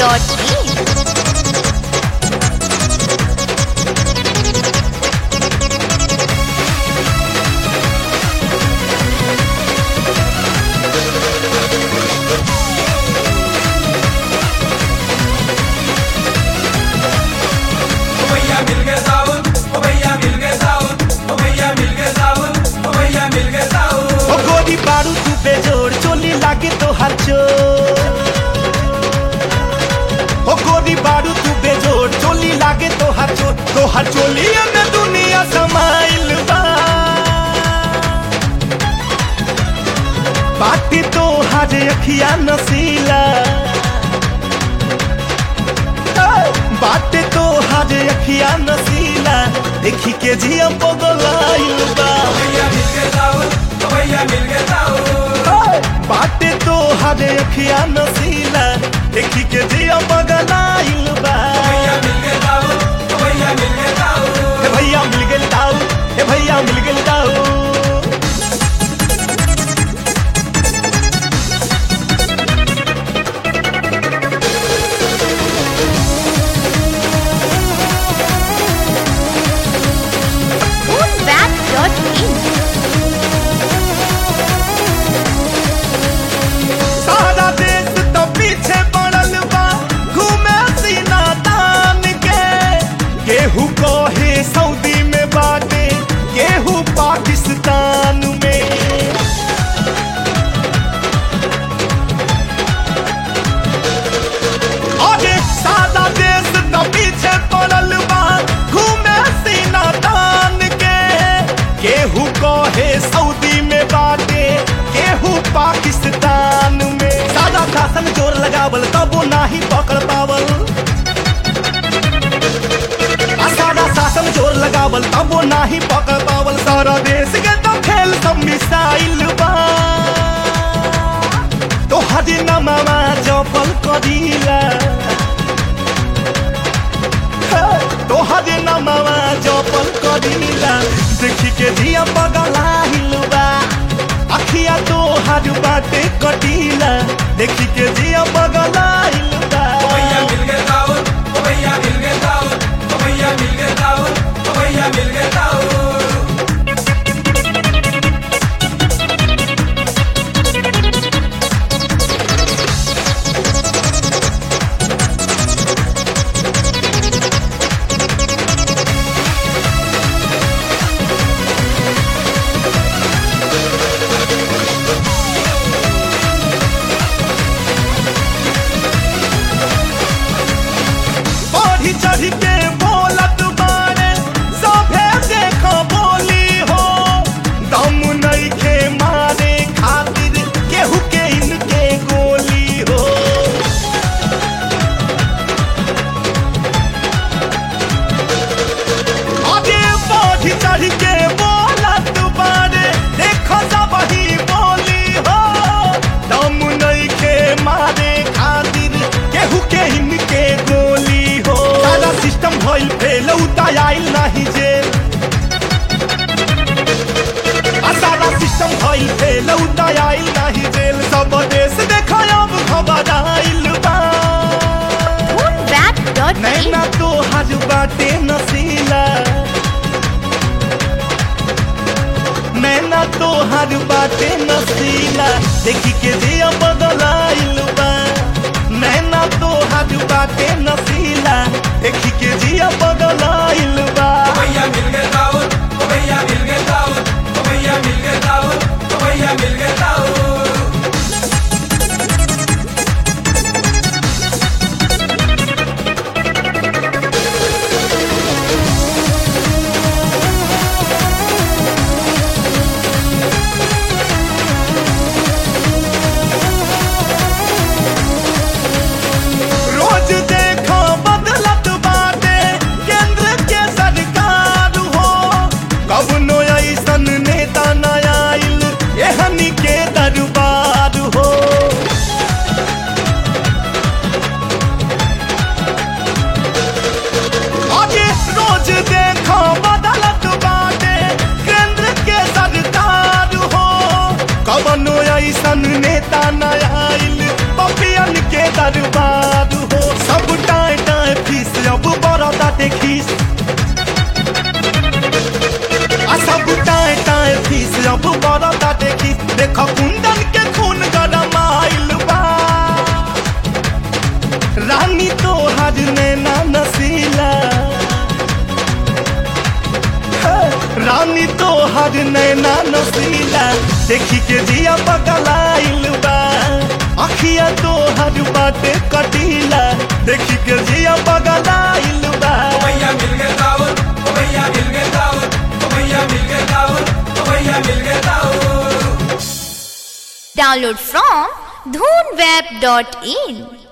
whoopback.in. तो गोरी बारू तू बेजोड़ चोली लागे तो हर चोली में दुनिया समाइल बा बाटी तो हर अखिया नसीला बाटे तो हर अखिया नसीला देखी के जिया पगलाइल बा बाटे तो हर अखिया नसीला देखी के जिया पगलाइल बा हे भैया मिल गेल दाऊ हे भैया मिल गेल दाऊ सऊदी में बाटे गेहूं पाकिस्तान में अरे सादा देश तो पीछे पड़ल बा घूमे सीना तान के गेहूं कहे सऊदी में बाटे गेहूं पाकिस्तान में सादा शासन जोर लगावल तबो नाही पकड़ पावल शासन जोर लगावल तबो नाही पकड़ पावल सारा देश के तो खेल सब मिसाइल बा तो हजी नमावा जपल करीला तो हजी नमावा जपल करीला देखी के जिया पगलाइल बा अखिया तो हज बाटे कटीला देखी के जिया पगलाइल बा भैया मिल गए दाऊद भैया मिल गए दाऊद भैया मिल गए दाऊद भैया मिल गए दाऊद बढ़ी चढ़ी के बोलत बारे सभे देखो बोली हो दम नइखे मारे खातिर केहू के इनके गोली हो आगे बढ़ी चढ़ी के बोलत बारे देखो सब ही बोली हो दम नइखे मारे खातिर केहू के इनके गोली हो सारा सिस्टम भइल फेल उताइल नाही जेल सारा सिस्टम भइल फेल उताइल नाही जेल सब देश देखायब खबराइल बा नैना तो हज बाटे नसीला नैना तो हज बाटे नसीला देखी के जिया बदलाइल बा नैना तो हज बाटे नसीला देखी के जिया बदलाइल बा भैया मिल गए दाऊद भैया मिल गए दाऊद भैया मिल गए दाऊद भैया मिल गए दाऊद रोज देखो बदलत बाटे केंद्र के सरकार हो कबनो ऐसन नेता न आइल एहनी के दरबार हो आगे रोज देखो बदलत बाटे केंद्र के सरकार हो कबनो ऐसन नेता न आइल पपियन के दरबार हो बाटे खीस सब टाए टाए फीस अब बड़ा बाटे खीस देखो कुंदन के खून गरम आइल बा रानी तो हर नैना नसीला रानी तो हर नैना नसीला देखी के जिया पगलाइल बा अखिया तो हर बाटे कटीला देखी के जिया पगलाइल बा भैया मिल गए दाऊद भैया मिल गए दाऊद भैया मिल गए दाऊद भैया मिल गए दाऊद Download from dhoonweb.in